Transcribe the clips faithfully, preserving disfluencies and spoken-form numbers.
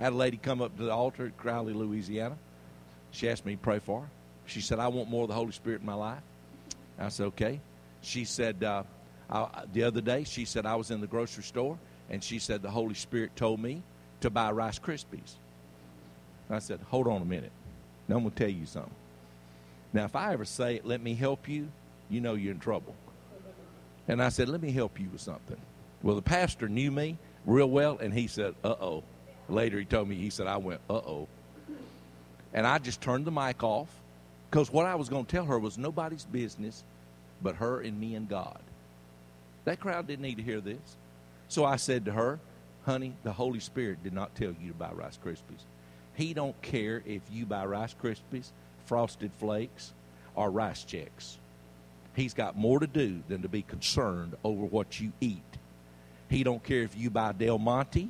I had a lady come up to the altar at Crowley, Louisiana. She asked me to pray for her. She said, I want more of the Holy Spirit in my life. I said, okay. She said, uh, I, the other day, she said, I was in the grocery store, and she said, the Holy Spirit told me to buy Rice Krispies. I said, hold on a minute. Now I'm going to tell you something. Now, if I ever say, let me help you, you know you're in trouble. And I said, let me help you with something. Well, the pastor knew me real well, and he said, uh-oh. Later he told me, he said, I went, uh-oh. And I just turned the mic off, because what I was going to tell her was nobody's business but her and me and God. That crowd didn't need to hear this. So I said to her, honey, the Holy Spirit did not tell you to buy Rice Krispies. He don't care if you buy Rice Krispies, Frosted Flakes, or Rice Chex. He's got more to do than to be concerned over what you eat. He don't care if you buy Del Monte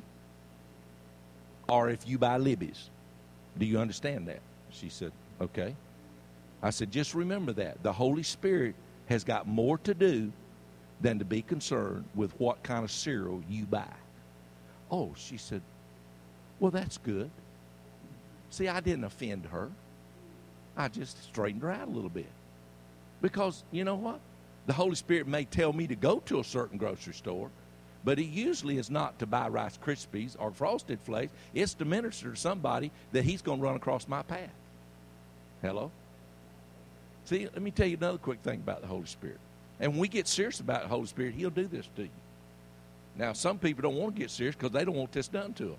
or if you buy Libby's. Do you understand that? She said, okay. I said, just remember that. The Holy Spirit has got more to do than to be concerned with what kind of cereal you buy. Oh, she said, well, that's good. See, I didn't offend her. I just straightened her out a little bit. Because, you know what? The Holy Spirit may tell me to go to a certain grocery store, but it usually is not to buy Rice Krispies or Frosted Flakes. It's to minister to somebody that he's going to run across my path. Hello? See, let me tell you another quick thing about the Holy Spirit. And when we get serious about the Holy Spirit, he'll do this to you. Now, some people don't want to get serious because they don't want this done to them.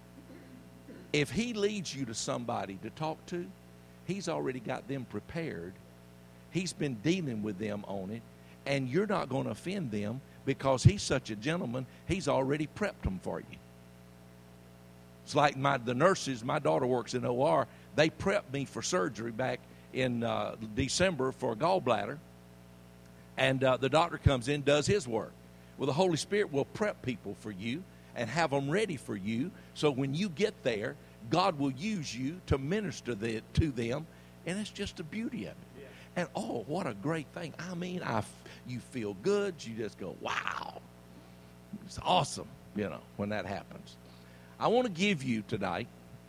If he leads you to somebody to talk to, he's already got them prepared. He's been dealing with them on it, and you're not going to offend them because he's such a gentleman. He's already prepped them for you. It's like my the nurses, my daughter works in O R, they prepped me for surgery back in uh, December for a gallbladder, and uh, the doctor comes in, does his work. Well, the Holy Spirit will prep people for you and have them ready for you, so when you get there, God will use you to minister the, to them, and it's just the beauty of it. Yeah. And, oh, what a great thing. I mean, I, you feel good. You just go, wow. It's awesome, you know, when that happens. I want to give you tonight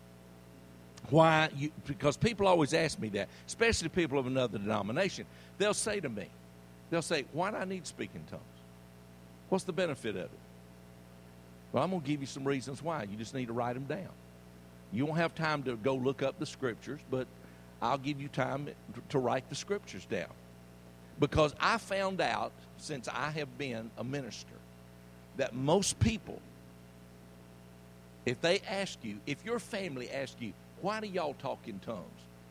why you, because people always ask me that, especially people of another denomination. They'll say to me, they'll say, why do I need to speak in tongues? What's the benefit of it? Well, I'm going to give you some reasons why. You just need to write them down. You won't have time to go look up the scriptures, but I'll give you time to write the scriptures down. Because I found out, since I have been a minister, that most people, if they ask you, if your family asks you, why do y'all talk in tongues?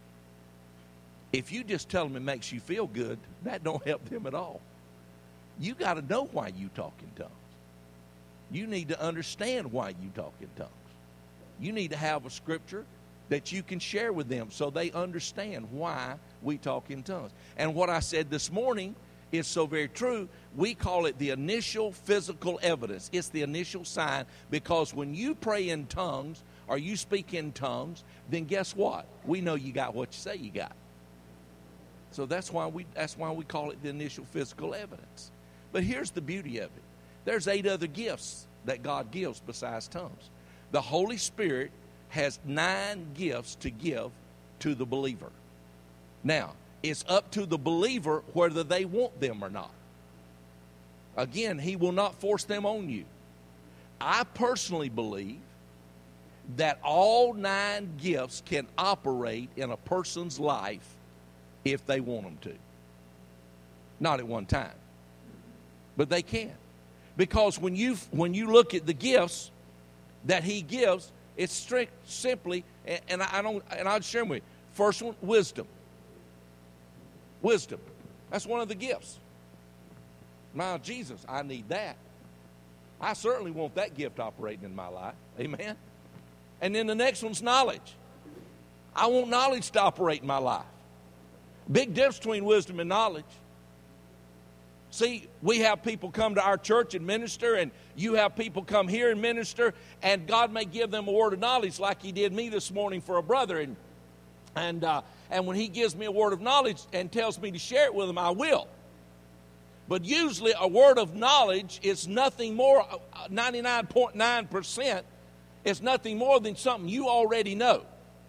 If you just tell them it makes you feel good, that don't help them at all. You got to know why you talk in tongues. You need to understand why you talk in tongues. You need to have a scripture that you can share with them so they understand why we talk in tongues. And what I said this morning is so very true. We call it the initial physical evidence. It's the initial sign, because when you pray in tongues or you speak in tongues, then guess what? We know you got what you say you got. So that's why we that's why we call it the initial physical evidence. But here's the beauty of it. There's eight other gifts that God gives besides tongues. The Holy Spirit has nine gifts to give to the believer. Now, it's up to the believer whether they want them or not. Again, he will not force them on you. I personally believe that all nine gifts can operate in a person's life if they want them to. Not at one time, but they can. Because when you when you look at the gifts that he gives, it's strict, simply, and, and I don't, and I'll share with you. First one, wisdom. Wisdom. That's one of the gifts. Now, Jesus, I need that. I certainly want that gift operating in my life. Amen. And then the next one's knowledge. I want knowledge to operate in my life. Big difference between wisdom and knowledge. See, we have people come to our church and minister, and you have people come here and minister, and God may give them a word of knowledge like he did me this morning for a brother. And and uh, and when he gives me a word of knowledge and tells me to share it with him, I will. But usually a word of knowledge is nothing more, ninety-nine point nine percent is nothing more than something you already know.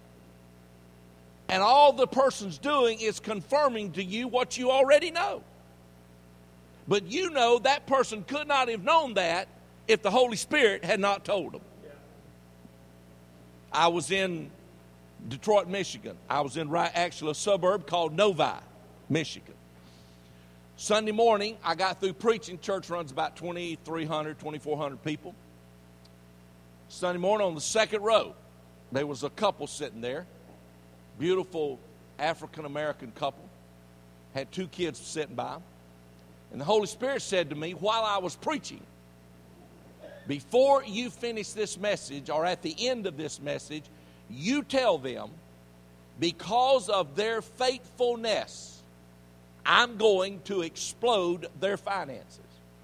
And all the person's doing is confirming to you what you already know. But you know that person could not have known that if the Holy Spirit had not told them. I was in Detroit, Michigan. I was in right, actually a suburb called Novi, Michigan. Sunday morning, I got through preaching. Church runs about twenty-three hundred, twenty-four hundred people. Sunday morning on the second row, there was a couple sitting there. Beautiful African-American couple. Had two kids sitting by them. And the Holy Spirit said to me while I was preaching, before you finish this message or at the end of this message, you tell them, because of their faithfulness, I'm going to explode their finances.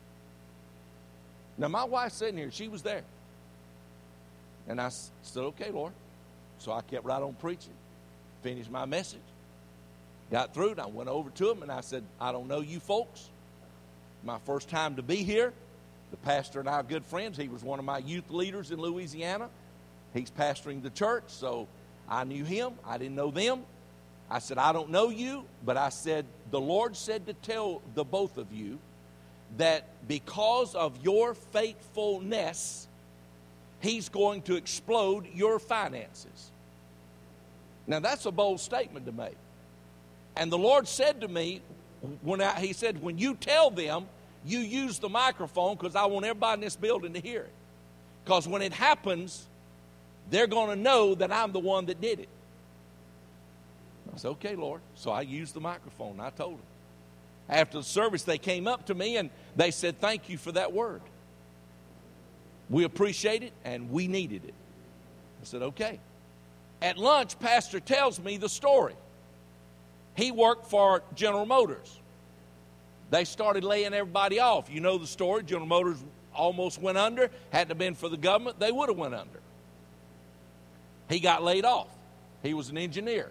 Now, my wife's sitting here. She was there. And I said, okay, Lord. So I kept right on preaching. Finished my message. Got through and I went over to them and I said, I don't know you folks. My first time to be here. The pastor and I are good friends. He was one of my youth leaders in Louisiana. He's pastoring the church, so I knew him. I didn't know them. I said, I don't know you, but I said, the Lord said to tell the both of you that because of your faithfulness, He's going to explode your finances. Now, that's a bold statement to make. And the Lord said to me, when I, He said, when you tell them, you use the microphone because I want everybody in this building to hear it. Because when it happens, they're going to know that I'm the one that did it. I said, okay, Lord. So I used the microphone and I told them. After the service, they came up to me and they said, thank you for that word. We appreciate it and we needed it. I said, okay. At lunch, Pastor tells me the story. He worked for General Motors. They started laying everybody off. You know the story. General Motors almost went under. Hadn't it been for the government, they would have went under. He got laid off. He was an engineer.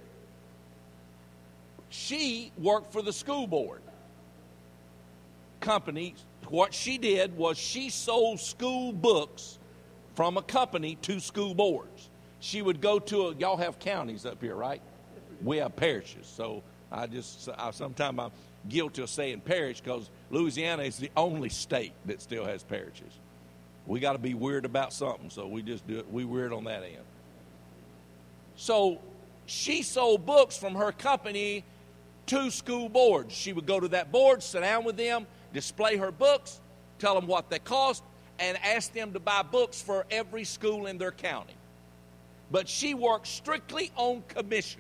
She worked for the school board company. What she did was she sold school books from a company to school boards. She would go to a, y'all have counties up here, right? We have parishes. So I just, I, sometimes I'm guilty of saying parish because Louisiana is the only state that still has parishes. We got to be weird about something, so we just do it. We weird on that end. So she sold books from her company to school boards. She would go to that board, sit down with them, display her books, tell them what they cost, and ask them to buy books for every school in their county. But she worked strictly on commission.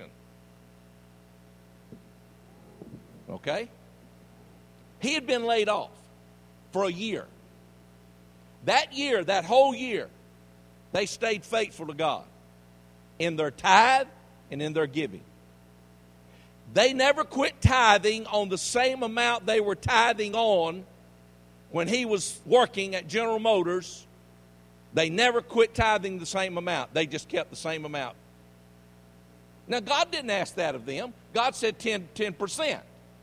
Okay? He had been laid off for a year. That year, that whole year, they stayed faithful to God in their tithe and in their giving. They never quit tithing on the same amount they were tithing on when he was working at General Motors. They never quit tithing the same amount. They just kept the same amount. Now, God didn't ask that of them. God said ten percent.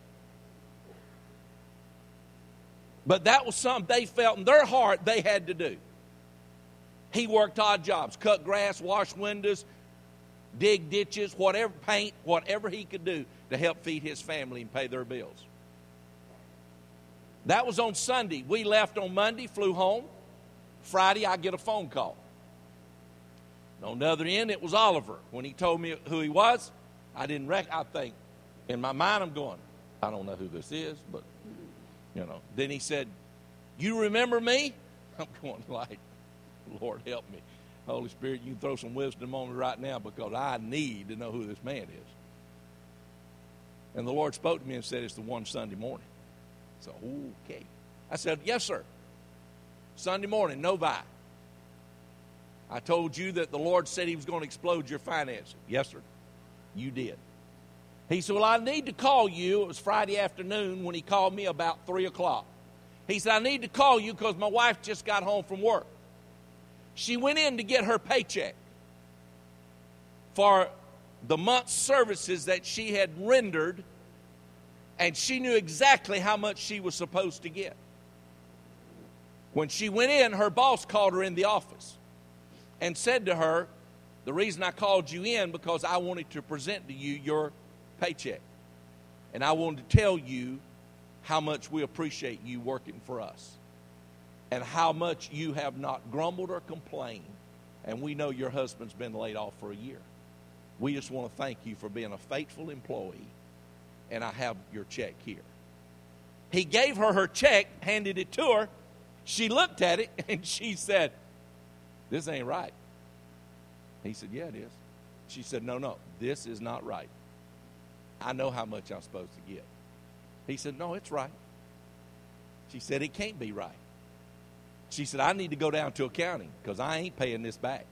But that was something they felt in their heart they had to do. He worked odd jobs, cut grass, wash windows, dig ditches, whatever, paint, whatever he could do to help feed his family and pay their bills. That was on Sunday. We left on Monday, flew home. Friday, I get a phone call. And on the other end, it was Oliver. When he told me who he was, I didn't rec- I think, in my mind, I'm going, I don't know who this is, but, you know. Then he said, you remember me? I'm going like, Lord, help me. Holy Spirit, you can throw some wisdom on me right now because I need to know who this man is. And the Lord spoke to me and said, it's the one Sunday morning. So, okay. I said, yes, sir. Sunday morning, Novi. I told you that the Lord said He was going to explode your finances. Yes, sir. You did. He said, well, I need to call you. It was Friday afternoon when he called me about three o'clock. He said, I need to call you because my wife just got home from work. She went in to get her paycheck for the month's services that she had rendered, and she knew exactly how much she was supposed to get. When she went in, her boss called her in the office. and said to her, the reason I called you in because I wanted to present to you your paycheck. And I wanted to tell you how much we appreciate you working for us and how much you have not grumbled or complained. And we know your husband's been laid off for a year. We just want to thank you for being a faithful employee, and I have your check here. He gave her her check, handed it to her. She looked at it, and she said, this ain't right. He said, yeah, it is. She said, no, no, this is not right. I know how much I'm supposed to get. He said, no, it's right. She said, it can't be right. She said, I need to go down to accounting because I ain't paying this back.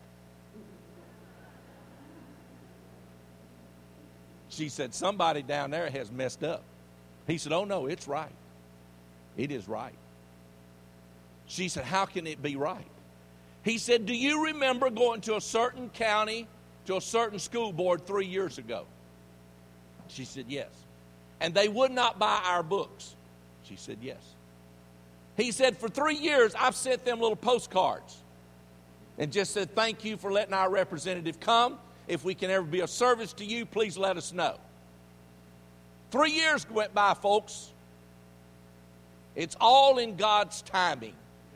She said, somebody down there has messed up. He said, oh, no, it's right. It is right. She said, how can it be right? He said, do you remember going to a certain county, to a certain school board three years ago? She said, yes. And they would not buy our books. She said, yes. He said, for three years, I've sent them little postcards and just said, thank you for letting our representative come. If we can ever be of service to you, please let us know. Three years went by, folks. It's all in God's timing.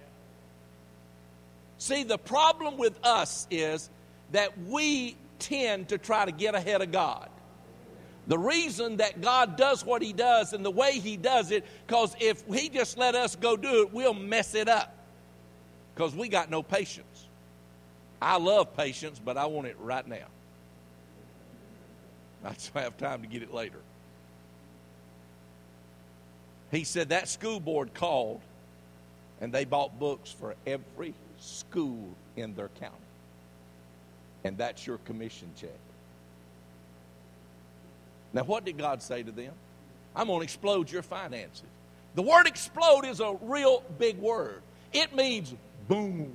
See, the problem with us is that we tend to try to get ahead of God. The reason that God does what he does and the way he does it, because if he just let us go do it, we'll mess it up. Because we got no patience. I love patience, but I want it right now. I just don't have time to get it later. He said that school board called and they bought books for every school in their county. And that's your commission check. Now, what did God say to them? I'm going to explode your finances. The word explode is a real big word. It means boom.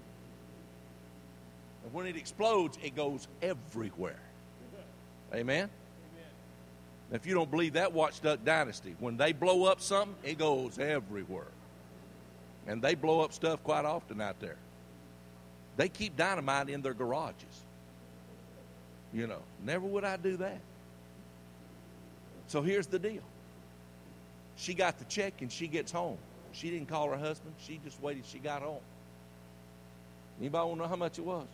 And when it explodes, it goes everywhere. Amen? Amen. If you don't believe that, watch Duck Dynasty. When they blow up something, it goes everywhere. And they blow up stuff quite often out there. They keep dynamite in their garages. You know, never would I do that. So here's the deal. She got the check and she gets home. She didn't call her husband. She just waited. She got home. Anybody want to know how much it was?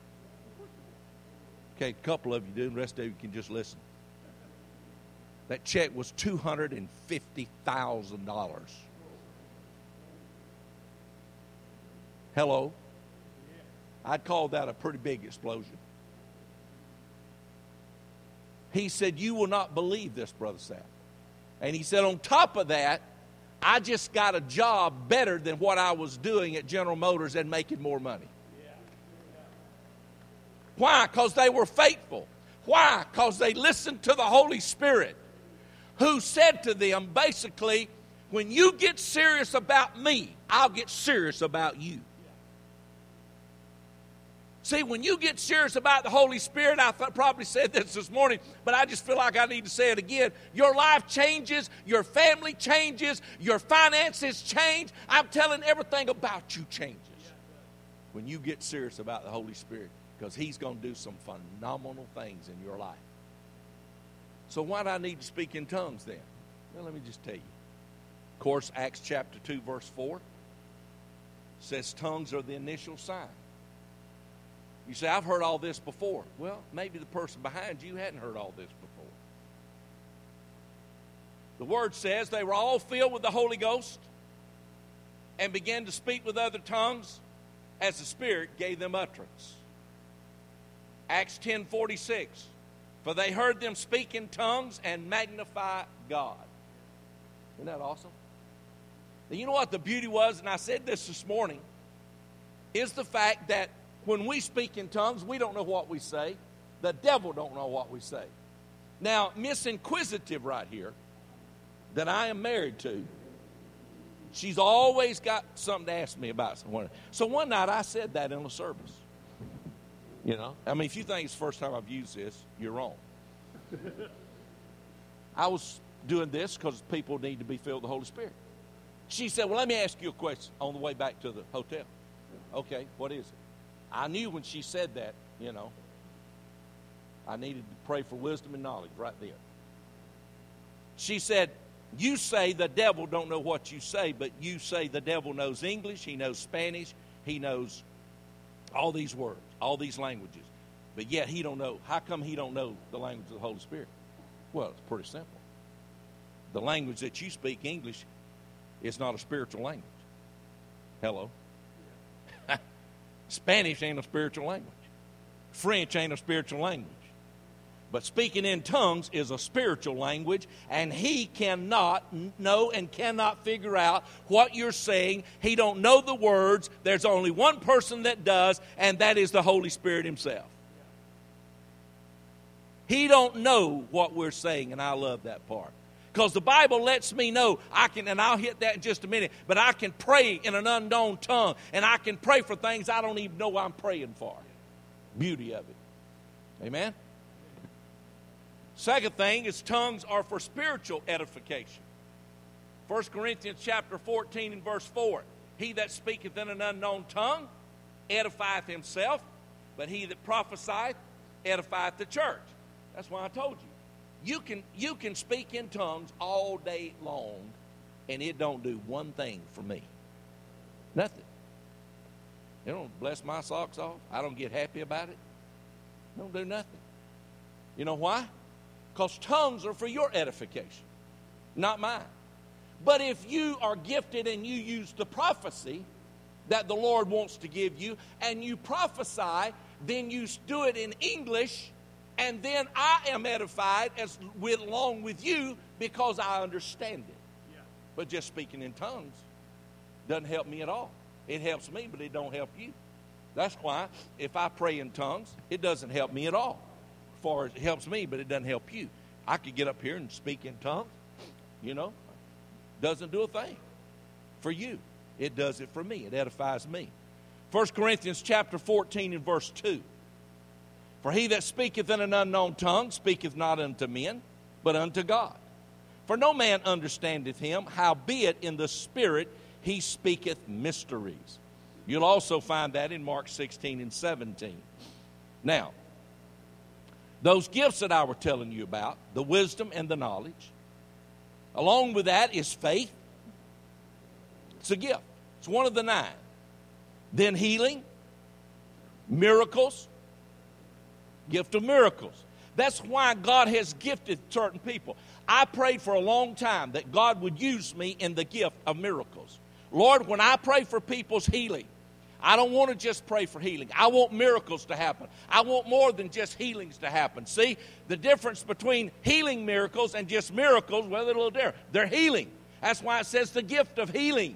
Okay, a couple of you do. The rest of you can just listen. That check was two hundred fifty thousand dollars. Hello? I'd call that a pretty big explosion. He said, you will not believe this, Brother Sal. And he said, on top of that, I just got a job better than what I was doing at General Motors and making more money. Why? Because they were faithful. Why? Because they listened to the Holy Spirit, who said to them, basically, when you get serious about me, I'll get serious about you. See, when you get serious about the Holy Spirit, I th- probably said this this morning, but I just feel like I need to say it again. Your life changes, your family changes, your finances change. I'm telling everything about you changes when you get serious about the Holy Spirit, because he's going to do some phenomenal things in your life. So why do I need to speak in tongues then? Well, let me just tell you. Of course, Acts chapter two, verse four says tongues are the initial sign. You say, I've heard all this before. Well, maybe the person behind you hadn't heard all this before. The word says they were all filled with the Holy Ghost and began to speak with other tongues as the Spirit gave them utterance. Acts ten forty-six, for they heard them speak in tongues and magnify God. Isn't that awesome? And you know what the beauty was, and I said this this morning, is the fact that when we speak in tongues, we don't know what we say. The devil don't know what we say. Now, Miss Inquisitive right here, that I am married to, she's always got something to ask me about. So one night I said that in a service. You know, I mean, if you think it's the first time I've used this, you're wrong. I was doing this because people need to be filled with the Holy Spirit. She said, well, let me ask you a question on the way back to the hotel. Okay, what is it? I knew when she said that, you know, I needed to pray for wisdom and knowledge right there. She said, you say the devil don't know what you say, but you say the devil knows English, he knows Spanish, he knows all these words, all these languages. But yet he don't know. How come he don't know the language of the Holy Spirit? Well, it's pretty simple. The language that you speak, English, is not a spiritual language. Hello? Spanish ain't a spiritual language. French ain't a spiritual language. But speaking in tongues is a spiritual language, and he cannot know and cannot figure out what you're saying. He don't know the words. There's only one person that does, and that is the Holy Spirit himself. He don't know what we're saying, and I love that part. Because the Bible lets me know, I can, and I'll hit that in just a minute, but I can pray in an unknown tongue, and I can pray for things I don't even know I'm praying for. Beauty of it. Amen? Second thing is tongues are for spiritual edification. First Corinthians chapter fourteen and verse four. He that speaketh in an unknown tongue edifieth himself, but he that prophesieth edifieth the church. That's why I told you. You can, you can speak in tongues all day long, and it don't do one thing for me. Nothing. It don't bless my socks off. I don't get happy about it. It don't do nothing. You know why? Because tongues are for your edification, not mine. But if you are gifted and you use the prophecy that the Lord wants to give you, and you prophesy, then you do it in English, and then I am edified as with, along with you because I understand it. Yeah. But just speaking in tongues doesn't help me at all. It helps me, but it don't help you. That's why if I pray in tongues, it doesn't help me at all. As far as it helps me, but it doesn't help you. I could get up here and speak in tongues, you know. Doesn't do a thing for you. It does it for me. It edifies me. First Corinthians chapter fourteen and verse two. For he that speaketh in an unknown tongue speaketh not unto men, but unto God. For no man understandeth him, howbeit in the Spirit he speaketh mysteries. You'll also find that in Mark sixteen and seventeen. Now, those gifts that I was telling you about, the wisdom and the knowledge, along with that is faith. It's a gift. It's one of the nine. Then healing, miracles, gift of miracles. That's why God has gifted certain people. I prayed for a long time that God would use me in the gift of miracles. Lord, when I pray for people's healing, I don't want to just pray for healing. I want miracles to happen. I want more than just healings to happen. See, the difference between healing miracles and just miracles, well, they're a little different. They're healing. That's why it says the gift of healing.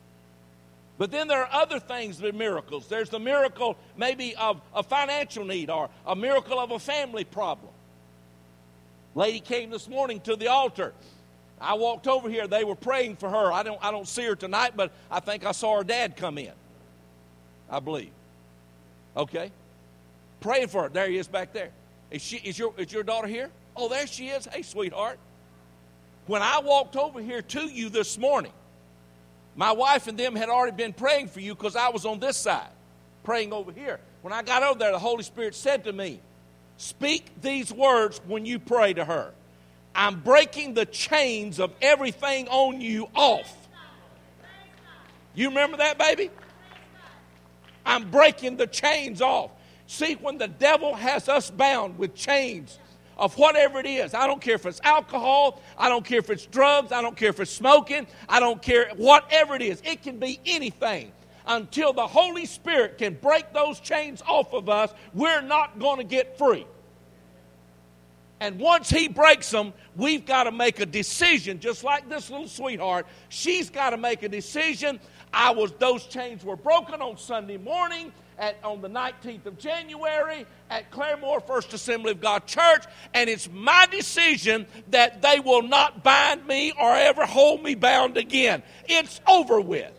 But then there are other things that are miracles. There's the miracle maybe of a financial need or a miracle of a family problem. Lady came this morning to the altar. I walked over here. They were praying for her. I don't, I don't see her tonight, but I think I saw her dad come in. I believe. Okay? Praying for her. There he is back there. Is, she, is, your, is your daughter here? Oh, there she is. Hey, sweetheart. When I walked over here to you this morning, my wife and them had already been praying for you because I was on this side, praying over here. When I got over there, the Holy Spirit said to me, speak these words when you pray to her. I'm breaking the chains of everything on you off. You remember that, baby? I'm breaking the chains off. See, when the devil has us bound with chains of whatever it is, I don't care if it's alcohol, I don't care if it's drugs, I don't care if it's smoking, I don't care, whatever it is. It can be anything. Until the Holy Spirit can break those chains off of us, we're not going to get free. And once he breaks them, we've got to make a decision, just like this little sweetheart. She's got to make a decision. I was, those chains were broken on Sunday morning at, on the nineteenth of January at Claremore First Assembly of God Church, and it's my decision that they will not bind me or ever hold me bound again. It's over with.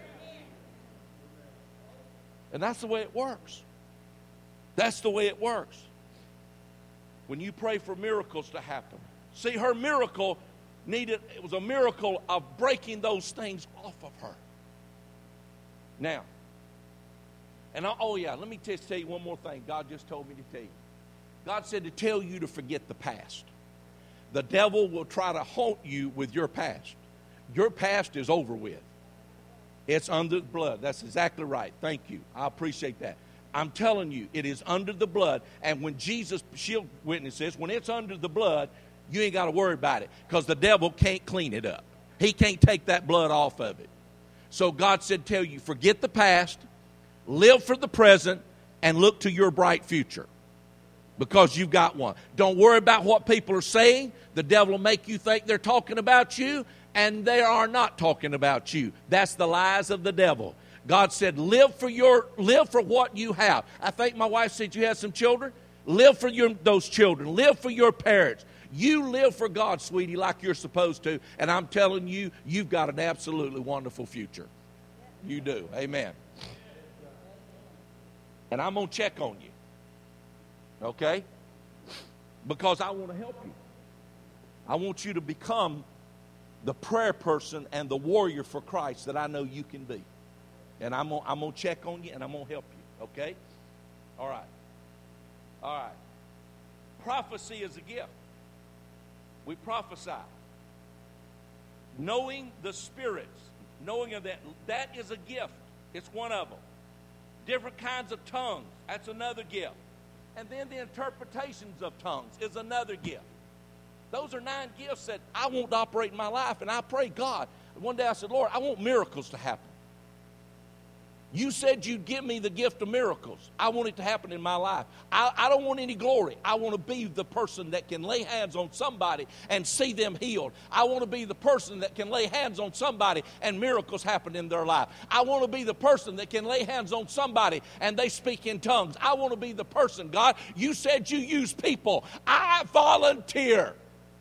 And that's the way it works. That's the way it works. When you pray for miracles to happen. See, her miracle needed, it was a miracle of breaking those things off of her. Now, And I, oh yeah, let me just tell you one more thing. God just told me to tell you. God said to tell you to forget the past. The devil will try to haunt you with your past. Your past is over with. It's under the blood. That's exactly right. Thank you. I appreciate that. I'm telling you, it is under the blood. And when Jesus, she'll witness this, when it's under the blood, you ain't got to worry about it because the devil can't clean it up. He can't take that blood off of it. So God said, tell you, forget the past, live for the present, and look to your bright future because you've got one. Don't worry about what people are saying. The devil will make you think they're talking about you, and they are not talking about you. That's the lies of the devil. God said, live for your, live for what you have. I think my wife said you had some children. Live for your, those children. Live for your parents. You live for God, sweetie, like you're supposed to. And I'm telling you, you've got an absolutely wonderful future. You do. Amen. And I'm going to check on you. Okay? Because I want to help you. I want you to become the prayer person and the warrior for Christ that I know you can be. And I'm going I'm to check on you and I'm going to help you. Okay? All right. All right. Prophecy is a gift. We prophesy. Knowing the spirits, knowing of that, that is a gift. It's one of them. Different kinds of tongues, that's another gift. And then the interpretations of tongues is another gift. Those are nine gifts that I want to operate in my life. And I pray, God, one day I said, Lord, I want miracles to happen. You said you'd give me the gift of miracles. I want it to happen in my life. I, I don't want any glory. I want to be the person that can lay hands on somebody and see them healed. I want to be the person that can lay hands on somebody and miracles happen in their life. I want to be the person that can lay hands on somebody and they speak in tongues. I want to be the person, God, you said you use people. I volunteer.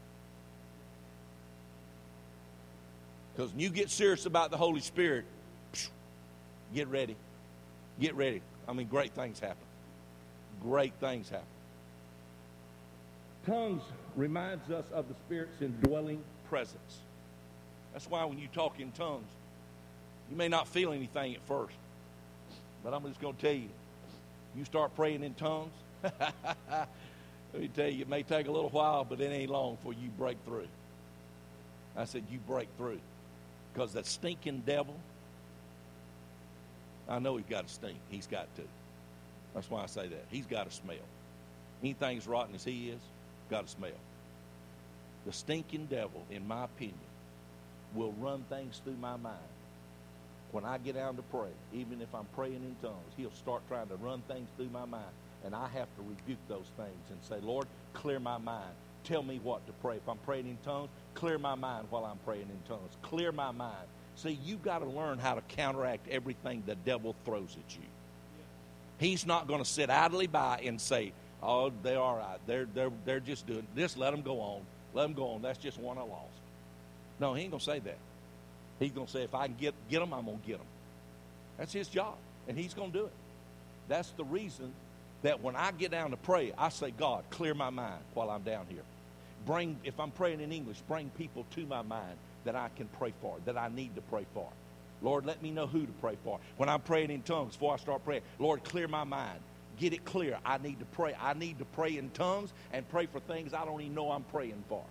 Because when you get serious about the Holy Spirit, get ready. Get ready. I mean, great things happen. Great things happen. Tongues reminds us of the Spirit's indwelling presence. That's why when you talk in tongues, you may not feel anything at first. But I'm just going to tell you, you start praying in tongues, let me tell you, it may take a little while, but it ain't long before you break through. I said, you break through. Because that stinking devil, I know he's got to stink. He's got to. That's why I say that. He's got to smell. Anything as rotten as he is, got to smell. The stinking devil, in my opinion, will run things through my mind. When I get down to pray, even if I'm praying in tongues, he'll start trying to run things through my mind. And I have to rebuke those things and say, Lord, clear my mind. Tell me what to pray. If I'm praying in tongues, clear my mind while I'm praying in tongues. Clear my mind. See, you've got to learn how to counteract everything the devil throws at you. He's not going to sit idly by and say, oh, they're all right. They're, they're, they're just doing this. Let them go on. Let them go on. That's just one I lost. No, he ain't going to say that. He's going to say, if I can get, get them, I'm going to get them. That's his job, and he's going to do it. That's the reason that when I get down to pray, I say, God, clear my mind while I'm down here. Bring, if I'm praying in English, bring people to my mind that I can pray for, that I need to pray for. Lord, let me know who to pray for. When I'm praying in tongues, before I start praying, Lord, clear my mind. Get it clear. I need to pray. I need to pray in tongues and pray for things I don't even know I'm praying for.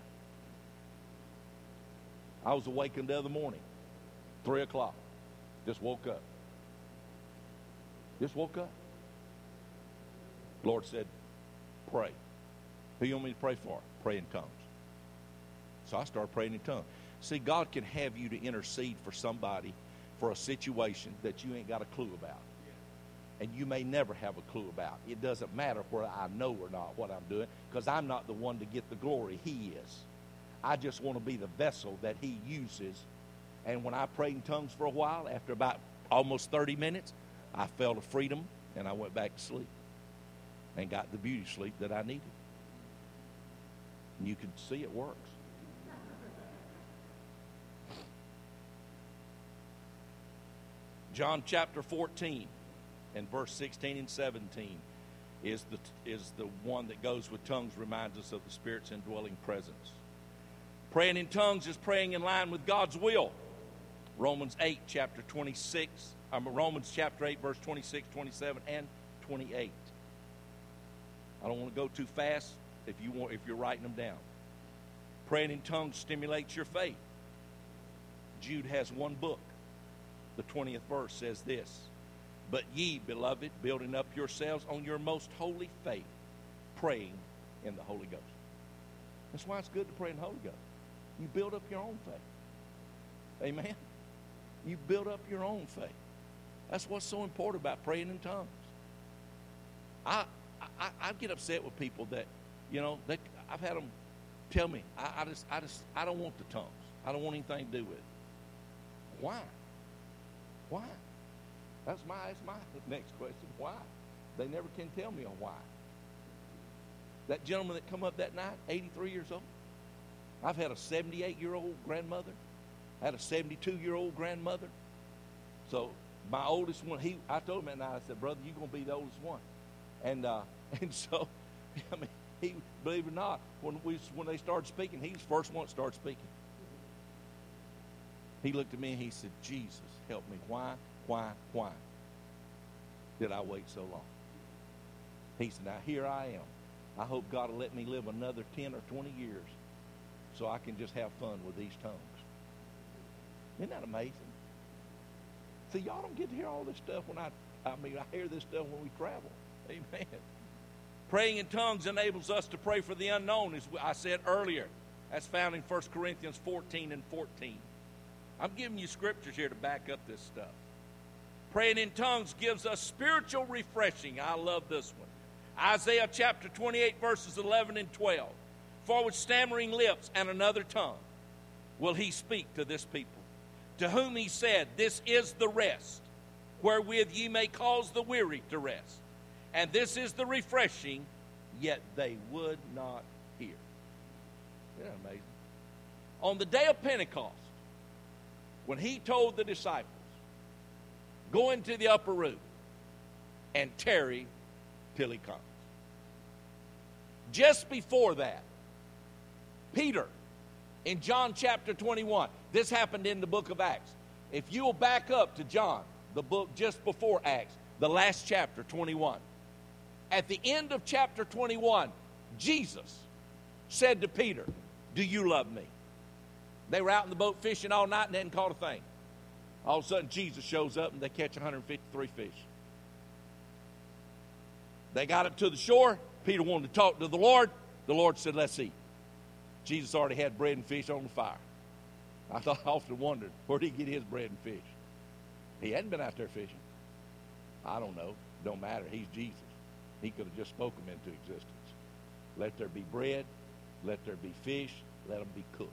I was awakened the other morning, three o'clock. Just woke up. Just woke up. Lord said, pray. Who you want me to pray for? Pray in tongues. So I started praying in tongues. See, God can have you to intercede for somebody for a situation that you ain't got a clue about. And you may never have a clue about. It doesn't matter whether I know or not what I'm doing, because I'm not the one to get the glory. He is. I just want to be the vessel that he uses. And when I prayed in tongues for a while, after about almost thirty minutes, I felt a freedom, and I went back to sleep and got the beauty sleep that I needed. And you can see it works. John chapter fourteen and verse sixteen and seventeen is the, is the one that goes with tongues, reminds us of the Spirit's indwelling presence. Praying in tongues is praying in line with God's will. Romans eight, chapter twenty-six um, Romans chapter eight, verse twenty-six, twenty-seven, and twenty-eight. I don't want to go too fast if, you want, if you're writing them down. Praying in tongues stimulates your faith. Jude has one book. The twentieth verse says this: "But ye, beloved, building up yourselves on your most holy faith, praying in the Holy Ghost." That's why it's good to pray in the Holy Ghost. You build up your own faith. Amen? You build up your own faith. That's what's so important about praying in tongues. I I, I get upset with people that, you know, they, I've had them tell me, I, I just I just I don't want the tongues. I don't want anything to do with it. Why? Why? That's my that's my next question. Why? They never can tell me on why. That gentleman that come up that night, eighty-three years old. I've had a seventy-eight-year-old grandmother. I had a seventy-two-year-old grandmother. So my oldest one, he I told him that night, I said, "Brother, you're going to be the oldest one." And uh, and so, I mean, he, believe it or not, when we when they started speaking, he was the first one that started speaking. He looked at me and he said, "Jesus, help me. Why, why, why did I wait so long?" He said, "Now here I am. I hope God will let me live another ten or twenty years so I can just have fun with these tongues." Isn't that amazing? See, y'all don't get to hear all this stuff when I, I mean, I hear this stuff when we travel. Amen. Praying in tongues enables us to pray for the unknown, as I said earlier. That's found in First Corinthians fourteen and fourteen. I'm giving you scriptures here to back up this stuff. Praying in tongues gives us spiritual refreshing. I love this one. Isaiah chapter twenty-eight, verses eleven and twelve. "For with stammering lips and another tongue will he speak to this people, to whom he said, This is the rest, wherewith ye may cause the weary to rest. And this is the refreshing, yet they would not hear." Isn't that amazing? On the day of Pentecost, when he told the disciples, "Go into the upper room and tarry till he comes." Just before that, Peter, in John chapter twenty-one, this happened in the book of Acts. If you will back up to John, the book just before Acts, the last chapter, twenty-one. At the end of chapter twenty-one, Jesus said to Peter, "Do you love me?" They were out in the boat fishing all night and hadn't caught a thing. All of a sudden, Jesus shows up and they catch one hundred fifty-three fish. They got up to the shore. Peter wanted to talk to the Lord. The Lord said, "Let's eat." Jesus already had bread and fish on the fire. I thought I often wondered, where did he get his bread and fish? He hadn't been out there fishing. I don't know. Don't matter. He's Jesus. He could have just spoken them into existence. Let there be bread. Let there be fish. Let them be cooked.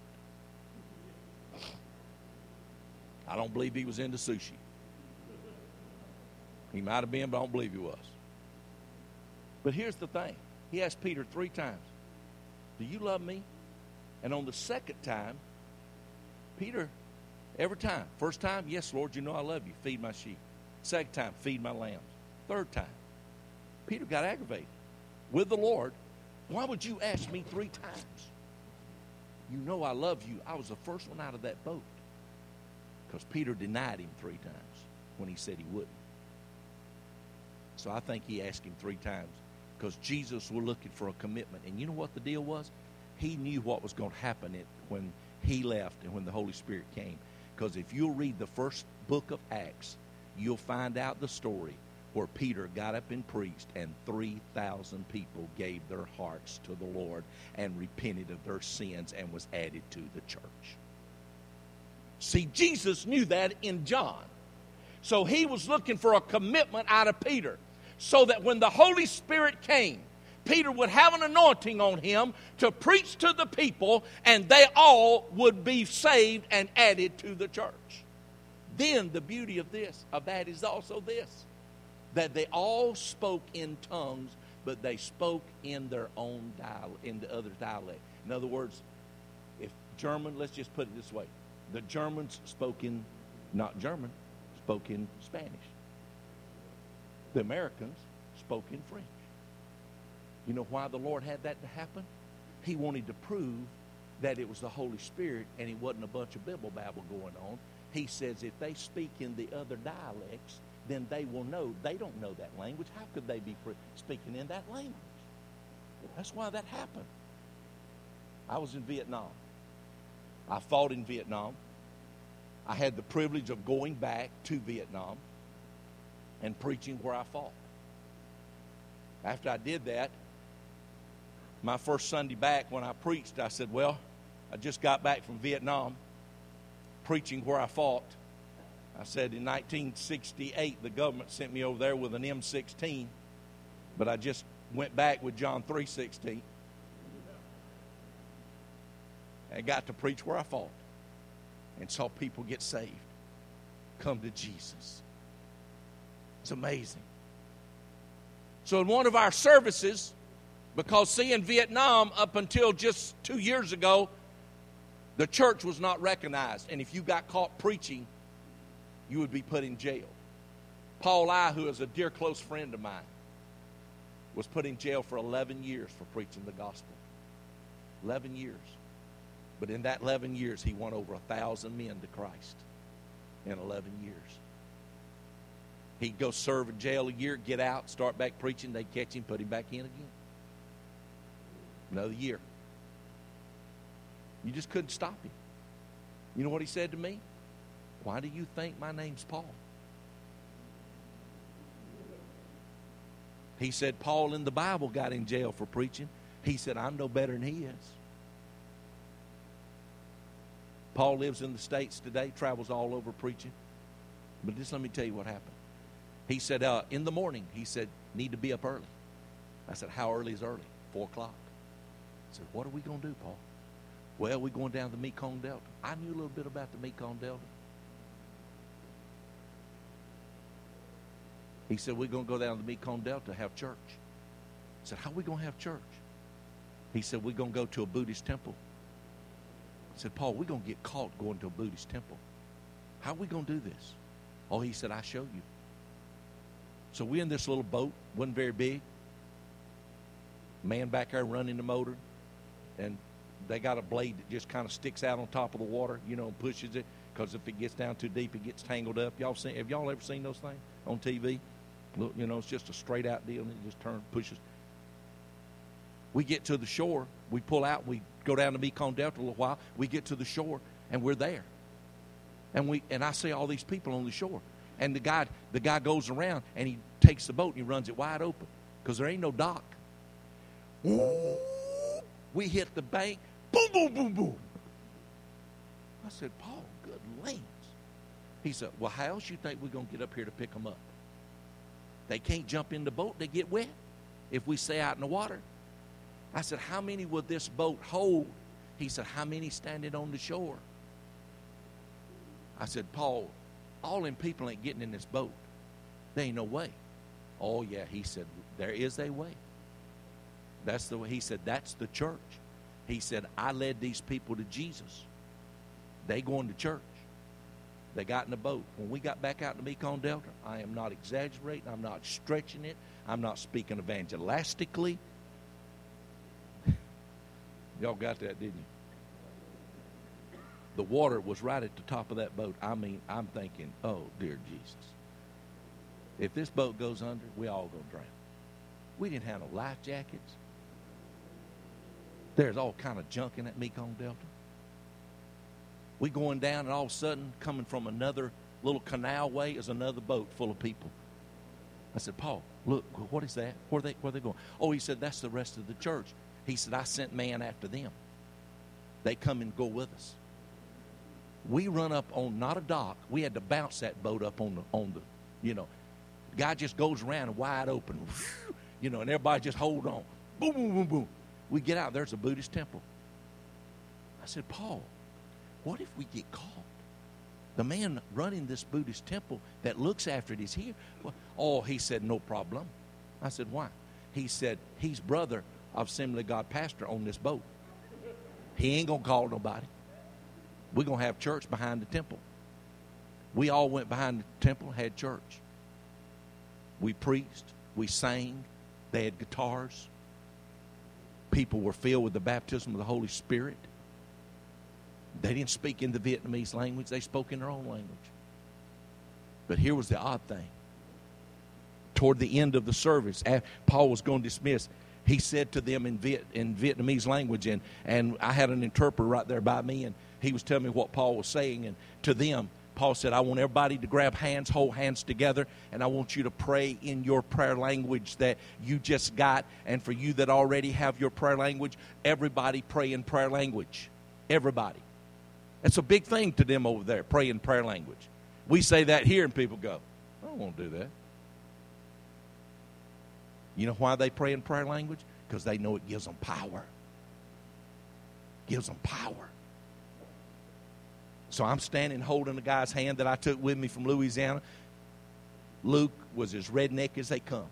I don't believe he was into sushi. He might have been, but I don't believe he was. But here's the thing. He asked Peter three times, "Do you love me?" And on the second time, Peter, every time, first time, "Yes, Lord, you know I love you. Feed my sheep." Second time, "Feed my lambs." Third time, Peter got aggravated with the Lord. "Why would you ask me three times? You know I love you." I was the first one out of that boat. Because Peter denied him three times when he said he wouldn't. So I think he asked him three times because Jesus was looking for a commitment. And you know what the deal was? He knew what was going to happen when he left and when the Holy Spirit came. Because if you'll read the first book of Acts, you'll find out the story where Peter got up and preached and three thousand people gave their hearts to the Lord and repented of their sins and was added to the church. See, Jesus knew that in John. So he was looking for a commitment out of Peter so that when the Holy Spirit came, Peter would have an anointing on him to preach to the people and they all would be saved and added to the church. Then the beauty of this, of that is also this, that they all spoke in tongues, but they spoke in their own dialect, in the other dialect. In other words, if German, let's just put it this way. The Germans spoke in, not German, spoke in Spanish. The Americans spoke in French. You know why the Lord had that to happen? He wanted to prove that it was the Holy Spirit and it wasn't a bunch of Bible babble going on. He says, if they speak in the other dialects, then they will know. They don't know that language. How could they be speaking in that language? That's why that happened. I was in Vietnam. I fought in Vietnam. I had the privilege of going back to Vietnam and preaching where I fought. After I did that, my first Sunday back when I preached, I said, well, I just got back from Vietnam, preaching where I fought. I said in nineteen sixty-eight, the government sent me over there with an M sixteen, but I just went back with John three sixteen and got to preach where I fought and saw people get saved, come to Jesus. It's amazing. So in one of our services, because see, in Vietnam, up until just two years ago, the church was not recognized. And if you got caught preaching, you would be put in jail. Paul I, who is a dear close friend of mine, was put in jail for eleven years for preaching the gospel. eleven years. But in that eleven years, he won over a thousand men to Christ in eleven years. He'd go serve in jail a year, get out, start back preaching. They'd catch him, put him back in again. Another year. You just couldn't stop him. You know what he said to me? Why do you think my name's Paul? He said, Paul in the Bible got in jail for preaching. He said, I'm no better than he is. Paul lives in the States today, travels all over preaching. But just let me tell you what happened. He said, uh, in the morning, he said, need to be up early. I said, how early is early? Four o'clock. I said, what are we going to do, Paul? Well, we're going down the Mekong Delta. I knew a little bit about the Mekong Delta. He said, we're going to go down the Mekong Delta to have church. I said, how are we going to have church? He said, we're going to go to a Buddhist temple. I said, Paul, we're going to get caught going to a Buddhist temple. How are we going to do this? Oh, he said, I'll show you. So we're in this little boat, wasn't very big. Man back there running the motor, and they got a blade that just kind of sticks out on top of the water, you know, and pushes it, because if it gets down too deep, it gets tangled up. Y'all seen? Have y'all ever seen those things on T V? Look, you know, it's just a straight out deal, and it just turns, pushes. We get to the shore, we pull out, we go down to Mekong Delta a little while. We get to the shore, and we're there, and we and I see all these people on the shore, and the guy the guy goes around and he takes the boat and he runs it wide open because there ain't no dock. We hit the bank. Boom, boom, boom, boom. I said, Paul, good lands. He said, well, how else you think we're going to get up here to pick them up? They can't jump in the boat. They get wet if we stay out in the water. I said, how many would this boat hold? He said, how many standing on the shore? I said, Paul, all them people ain't getting in this boat. There ain't no way. Oh, yeah, he said, there is a way. That's the way. He said, that's the church. He said, I led these people to Jesus. They going to church. They got in the boat. When we got back out in the Mekong Delta, I am not exaggerating. I'm not stretching it. I'm not speaking evangelistically. Y'all got that, didn't you? The water was right at the top of that boat. I mean, I'm thinking, oh, dear Jesus. If this boat goes under, we all going to drown. We didn't have no life jackets. There's all kind of junk in that Mekong Delta. We going down, and all of a sudden, coming from another little canal way is another boat full of people. I said, Paul, look, what is that? Where are they, where are they going? Oh, he said, that's the rest of the church. He said, I sent man after them. They come and go with us. We run up on, not a dock. We had to bounce that boat up on the, on the, you know. The guy just goes around wide open, you know, and everybody just hold on. Boom, boom, boom, boom. We get out. There's a Buddhist temple. I said, Paul, what if we get caught? The man running this Buddhist temple that looks after it is here. Well, oh, he said, no problem. I said, why? He said, he's brother of Assembly of God pastor on this boat. He ain't going to call nobody. We're going to have church behind the temple. We all went behind the temple, had church. We preached. We sang. They had guitars. People were filled with the baptism of the Holy Spirit. They didn't speak in the Vietnamese language. They spoke in their own language. But here was the odd thing. Toward the end of the service, Paul was going to dismiss. He said to them in Viet, in Vietnamese language, and, and I had an interpreter right there by me, and he was telling me what Paul was saying. And to them, Paul said, I want everybody to grab hands, hold hands together, and I want you to pray in your prayer language that you just got. And for you that already have your prayer language, everybody pray in prayer language. Everybody. It's a big thing to them over there, pray in prayer language. We say that here, and people go, I don't want to do that. You know why they pray in prayer language? Because they know it gives them power. Gives them power. So I'm standing holding the guy's hand that I took with me from Louisiana. Luke was as redneck as they come.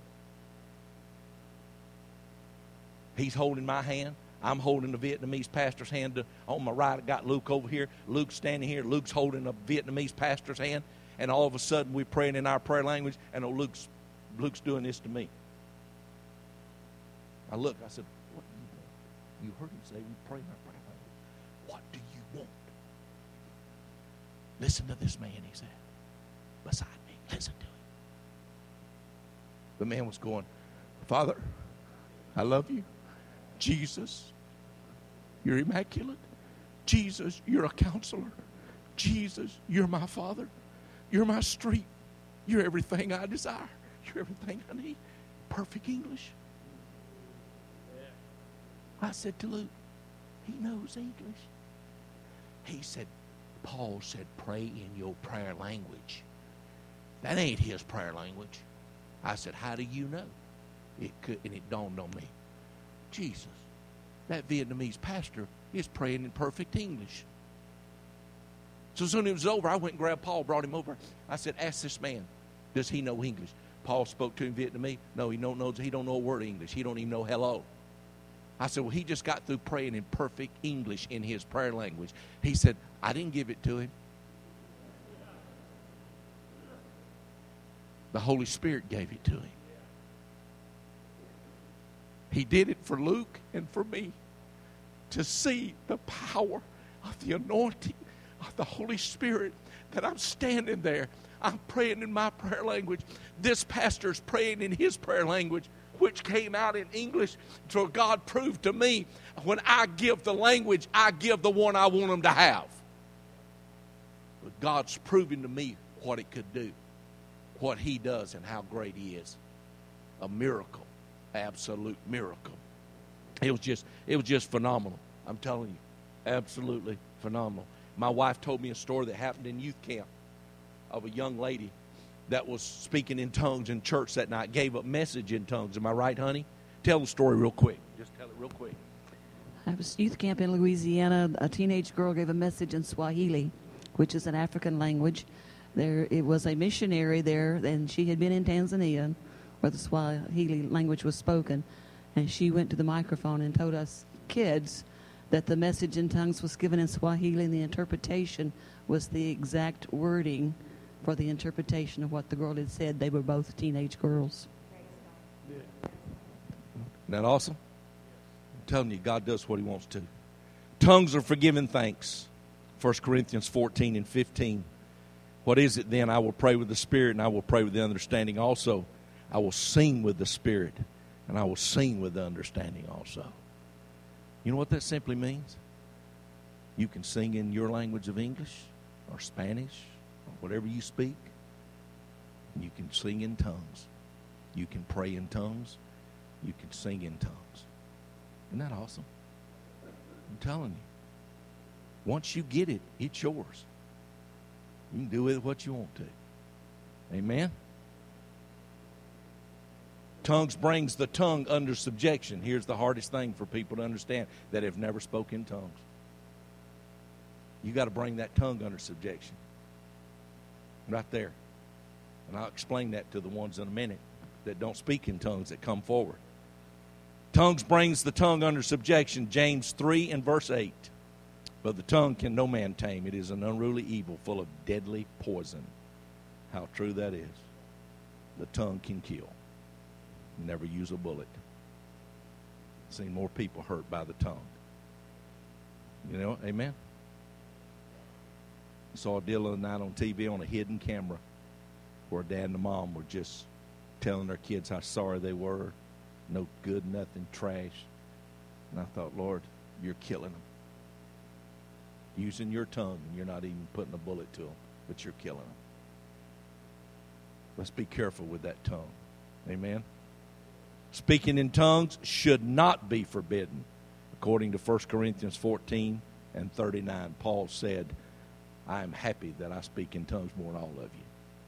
He's holding my hand. I'm holding the Vietnamese pastor's hand. To, on my right, I got Luke over here. Luke's standing here. Luke's holding a Vietnamese pastor's hand. And all of a sudden, we're praying in our prayer language, and oh, Luke's, Luke's doing this to me. I look, I said, what do you want? You heard him say we pray in our prayer language. What do you want? Listen to this man, he said, beside me. Listen to him. The man was going, Father, I love you. Jesus, you're immaculate. Jesus, you're a counselor. Jesus, you're my Father. You're my street. You're everything I desire. You're everything I need. Perfect English. I said to Luke, he knows English. He said, Paul said, pray in your prayer language. That ain't his prayer language. I said, how do you know? It could, and it dawned on me. Jesus, that Vietnamese pastor is praying in perfect English. So as soon as it was over, I went and grabbed Paul, brought him over. I said, ask this man, does he know English? Paul spoke to him Vietnamese. No, he don't know, he don't know a word of English. He don't even know hello. I said, well, he just got through praying in perfect English in his prayer language. He said, I didn't give it to him. The Holy Spirit gave it to him. He did it for Luke and for me to see the power of the anointing of the Holy Spirit, that I'm standing there. I'm praying in my prayer language. This pastor's praying in his prayer language, which came out in English. So God proved to me, when I give the language, I give the one I want them to have. But God's proving to me what it could do, what he does, and how great he is. A miracle, absolute miracle. It was just, it was just phenomenal. I'm telling you, absolutely phenomenal. My wife told me a story that happened in youth camp of a young lady that was speaking in tongues in church that night, gave a message in tongues. Am I right, honey? Tell the story real quick. Just tell it real quick. I was youth camp in Louisiana. A teenage girl gave a message in Swahili, which is an African language. There, it was a missionary there, and she had been in Tanzania, where the Swahili language was spoken. And she went to the microphone and told us kids that the message in tongues was given in Swahili, and the interpretation was the exact wording for the interpretation of what the girl had said. They were both teenage girls. Isn't that awesome? I'm telling you, God does what he wants to. Tongues are for giving thanks. First Corinthians fourteen and fifteen. What is it then? I will pray with the Spirit, and I will pray with the understanding also. I will sing with the Spirit, and I will sing with the understanding also. You know what that simply means? You can sing in your language of English or Spanish or whatever you speak. You can sing in tongues. You can pray in tongues. You can sing in tongues. Isn't that awesome? I'm telling you. Once you get it, it's yours. You can do with it what you want to. Amen? Tongues brings the tongue under subjection. Here's the hardest thing for people to understand that have never spoken tongues. You got to bring that tongue under subjection. Right there. And I'll explain that to the ones in a minute that don't speak in tongues that come forward. Tongues brings the tongue under subjection. James three and verse eight. But the tongue can no man tame. It is an unruly evil full of deadly poison. How true that is. The tongue can kill. Never use a bullet. I've seen more people hurt by the tongue. You know, amen? I saw a deal the other night on T V on a hidden camera where a dad and a mom were just telling their kids how sorry they were. No good, nothing, trash. And I thought, Lord, you're killing them. Using your tongue, and you're not even putting a bullet to them, but you're killing them. Let's be careful with that tongue. Amen? Speaking in tongues should not be forbidden. According to First Corinthians fourteen and thirty-nine, Paul said, I am happy that I speak in tongues more than all of you.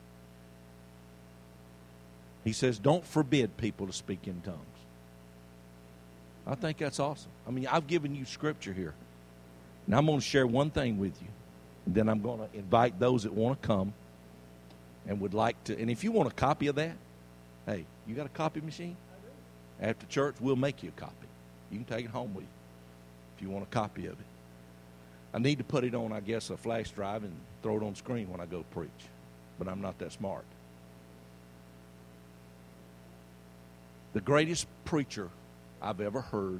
He says, don't forbid people to speak in tongues. I think that's awesome. I mean, I've given you scripture here. Now I'm going to share one thing with you. And then I'm going to invite those that want to come and would like to. And if you want a copy of that, hey, you got a copy machine? After church, we'll make you a copy. You can take it home with you if you want a copy of it. I need to put it on, I guess, a flash drive and throw it on screen when I go preach. But I'm not that smart. The greatest preacher I've ever heard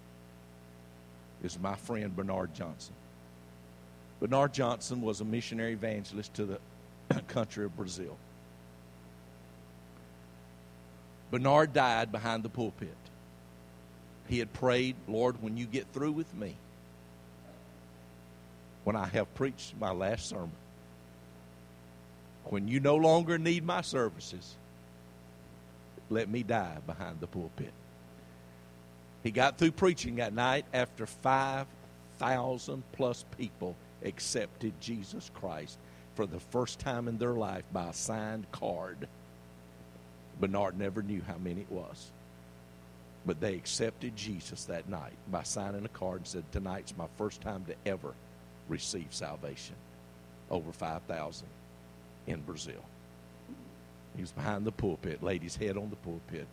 is my friend Bernard Johnson. Bernard Johnson was a missionary evangelist to the country of Brazil. Bernard died behind the pulpit. He had prayed, Lord, when you get through with me, when I have preached my last sermon, when you no longer need my services, let me die behind the pulpit. He got through preaching that night after five thousand plus people accepted Jesus Christ for the first time in their life by a signed card. Bernard never knew how many it was. But they accepted Jesus that night by signing a card and said, tonight's my first time to ever receive salvation. Over five thousand in Brazil. He was behind the pulpit, laid his head on the pulpit.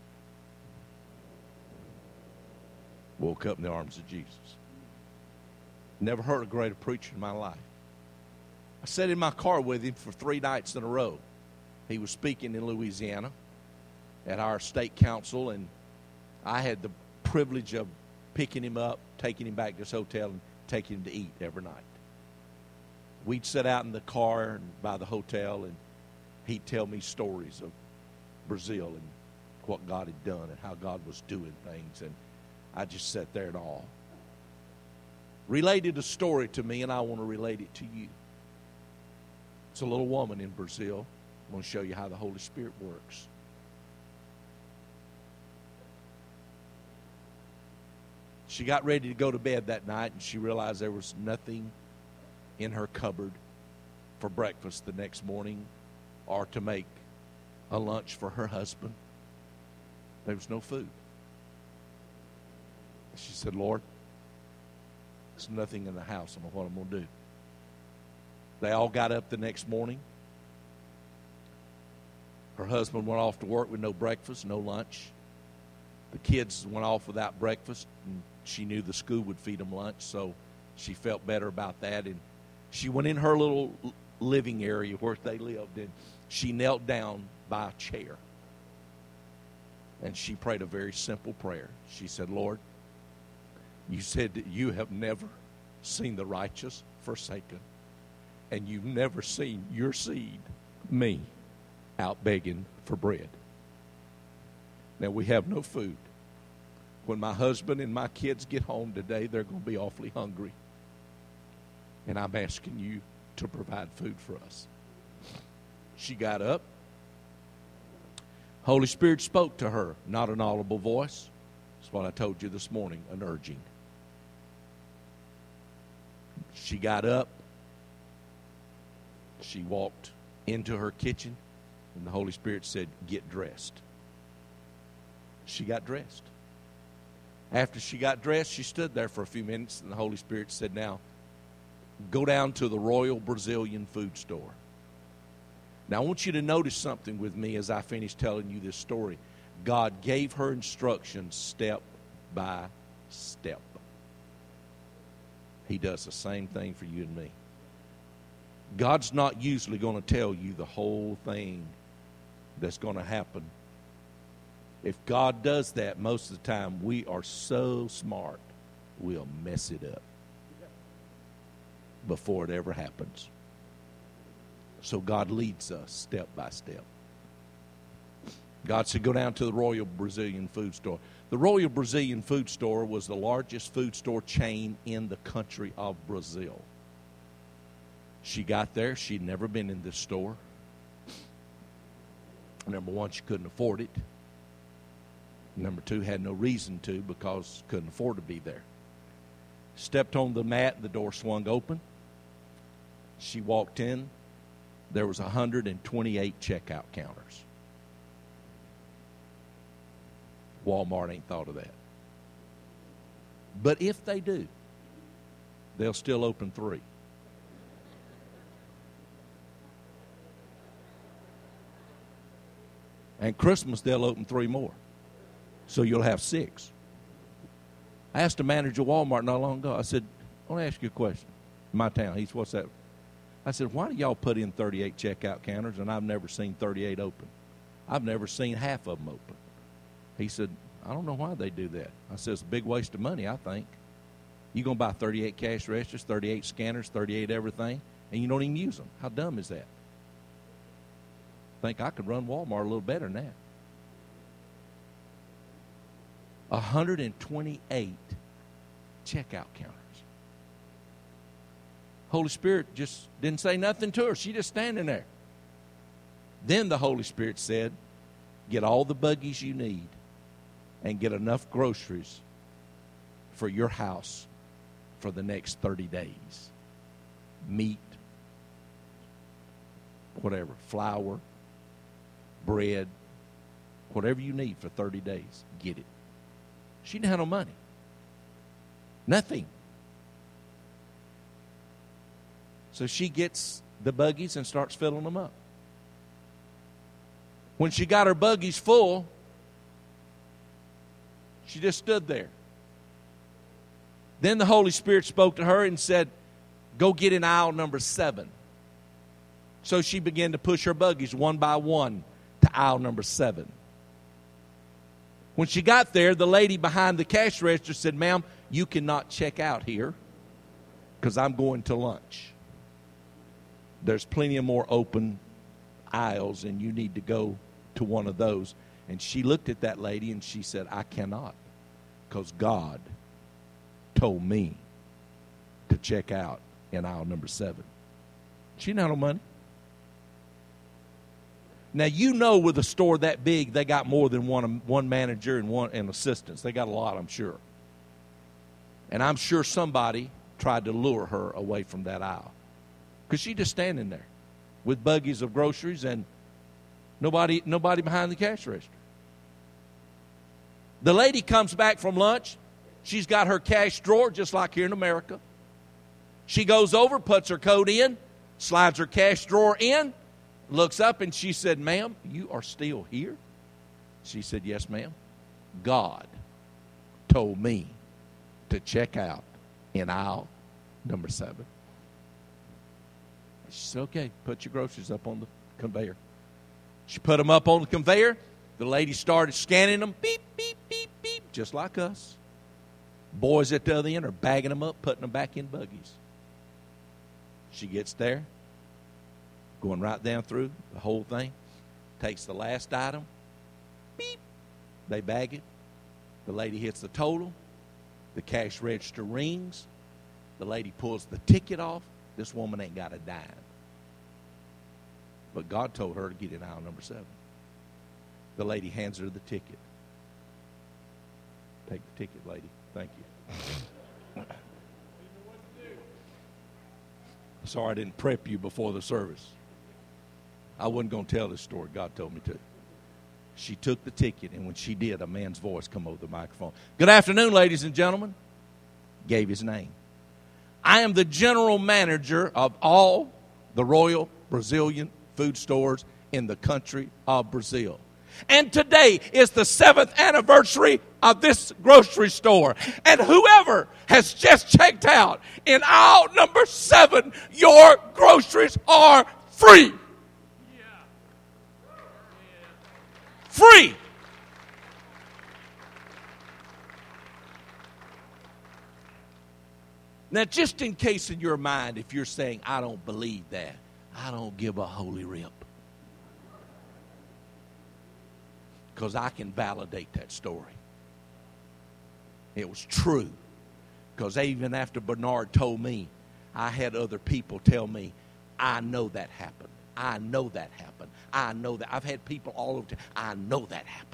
Woke up in the arms of Jesus. Never heard a greater preacher in my life. I sat in my car with him for three nights in a row. He was speaking in Louisiana at our state council, and I had the privilege of picking him up, taking him back to his hotel, and taking him to eat every night. We'd sit out in the car and by the hotel, and he'd tell me stories of Brazil and what God had done and how God was doing things, and I just sat there in awe. Related a story to me, and I want to relate it to you. It's a little woman in Brazil. I'm going to show you how the Holy Spirit works. She got ready to go to bed that night, and she realized there was nothing in her cupboard for breakfast the next morning or to make a lunch for her husband. There was no food. She said, Lord, there's nothing in the house. I don't know what I'm going to do. They all got up the next morning. Her husband went off to work with no breakfast, no lunch. The kids went off without breakfast, and she knew the school would feed them lunch, so she felt better about that. And she went in her little living area where they lived, and she knelt down by a chair. And she prayed a very simple prayer. She said, Lord, you said that you have never seen the righteous forsaken, and you've never seen your seed, me, out begging for bread. Now, we have no food. When my husband and my kids get home today, they're going to be awfully hungry. And I'm asking you to provide food for us. She got up. Holy Spirit spoke to her, not an audible voice. That's what I told you this morning, an urging. She got up. She walked into her kitchen, and the Holy Spirit said, get dressed. She got dressed. After she got dressed, she stood there for a few minutes, and the Holy Spirit said, now, go down to the Royal Brazilian Food Store. Now, I want you to notice something with me as I finish telling you this story. God gave her instructions step by step. He does the same thing for you and me. God's not usually going to tell you the whole thing that's going to happen. If God does that, most of the time we are so smart, we'll mess it up before it ever happens. So God leads us step by step. God said, go down to the Royal Brazilian Food Store. The Royal Brazilian Food Store was the largest food store chain in the country of Brazil. She got there. She'd never been in this store. Number one, she couldn't afford it. Number two, had no reason to because couldn't afford to be there. Stepped on the mat, the door swung open. She walked in. There was one hundred twenty-eight checkout counters. Walmart ain't thought of that. But if they do, they'll still open three. And Christmas, they'll open three more. So you'll have six. I asked the manager of Walmart not long ago. I said, I want to ask you a question. In my town, he's, what's that? I said, why do y'all put in thirty-eight checkout counters and I've never seen thirty-eight open? I've never seen half of them open. He said, I don't know why they do that. I said, it's a big waste of money, I think. You're going to buy thirty-eight cash registers, thirty-eight scanners, thirty-eight everything, and you don't even use them. How dumb is that? I think I could run Walmart a little better than that. one hundred twenty-eight checkout counters. Holy Spirit just didn't say nothing to her. She just standing there. Then the Holy Spirit said, get all the buggies you need and get enough groceries for your house for the next thirty days. Meat, whatever, flour, bread, whatever you need for thirty days, get it. She didn't have no money. Nothing. So she gets the buggies and starts filling them up. When she got her buggies full, she just stood there. Then the Holy Spirit spoke to her and said, go get in aisle number seven. So she began to push her buggies one by one to aisle number seven. When she got there, the lady behind the cash register said, ma'am, you cannot check out here because I'm going to lunch. There's plenty of more open aisles and you need to go to one of those. And she looked at that lady and she said, I cannot because God told me to check out in aisle number seven. She didn't have no money. Now, you know with a store that big, they got more than one, one manager and one and assistants. They got a lot, I'm sure. And I'm sure somebody tried to lure her away from that aisle. Because she's just standing there with buggies of groceries and nobody, nobody behind the cash register. The lady comes back from lunch. She's got her cash drawer just like here in America. She goes over, puts her coat in, slides her cash drawer in, looks up and she said, ma'am, you are still here? She said, yes, ma'am. God told me to check out in aisle number seven. She said, okay, put your groceries up on the conveyor. She put them up on the conveyor. The lady started scanning them, beep, beep, beep, beep, just like us. Boys at the other end are bagging them up, putting them back in buggies. She gets there, going right down through the whole thing, takes the last item, beep, they bag it. The lady hits the total. The cash register rings. The lady pulls the ticket off. This woman ain't got a dime. But God told her to get in aisle number seven. The lady hands her the ticket. Take the ticket, lady. Thank you. Sorry I didn't prep you before the service. I wasn't going to tell this story. God told me to. She took the ticket, and when she did, a man's voice come over the microphone. Good afternoon, ladies and gentlemen. Gave his name. I am the general manager of all the Royal Brazilian food stores in the country of Brazil. And today is the seventh anniversary of this grocery store. And whoever has just checked out in aisle number seven, your groceries are free. Free. Now, just in case in your mind, if you're saying, I don't believe that, I don't give a holy rip. Because I can validate that story. It was true. Because even after Bernard told me, I had other people tell me, I know that happened. I know that happened. I know that. I've had people all over. I know that happened.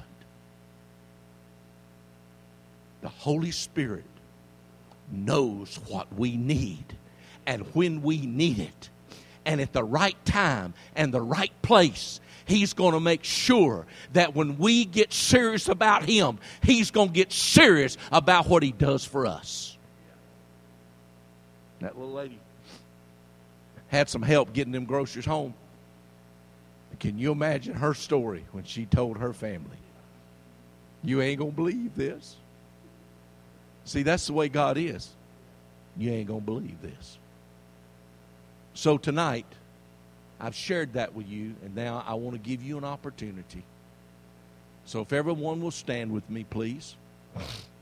The Holy Spirit knows what we need and when we need it. And at the right time and the right place, He's going to make sure that when we get serious about Him, He's going to get serious about what He does for us. That little lady had some help getting them groceries home. Can you imagine her story when she told her family? You ain't going to believe this. See, that's the way God is. You ain't going to believe this. So tonight, I've shared that with you, and now I want to give you an opportunity. So if everyone will stand with me, please.